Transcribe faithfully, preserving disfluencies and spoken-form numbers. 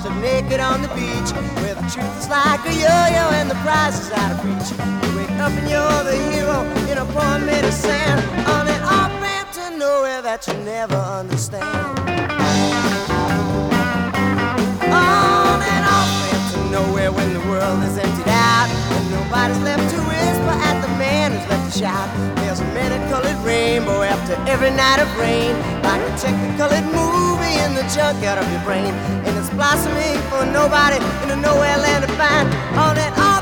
washed up naked on the beach, where the truth is like a yo-yo and the prize is out of reach. You wake up and you're the hero in a poem made of sand, on an off-ramp to nowhere that you never understand. On an off-ramp to nowhere when the world is emptied out, and nobody's left to whisper at the man who's left to shout. There's a many-colored rainbow after every night of rain, like a technicolored movie in the junkyard of your brain, and it's blossoming for nobody in a nowhere land to find. On that off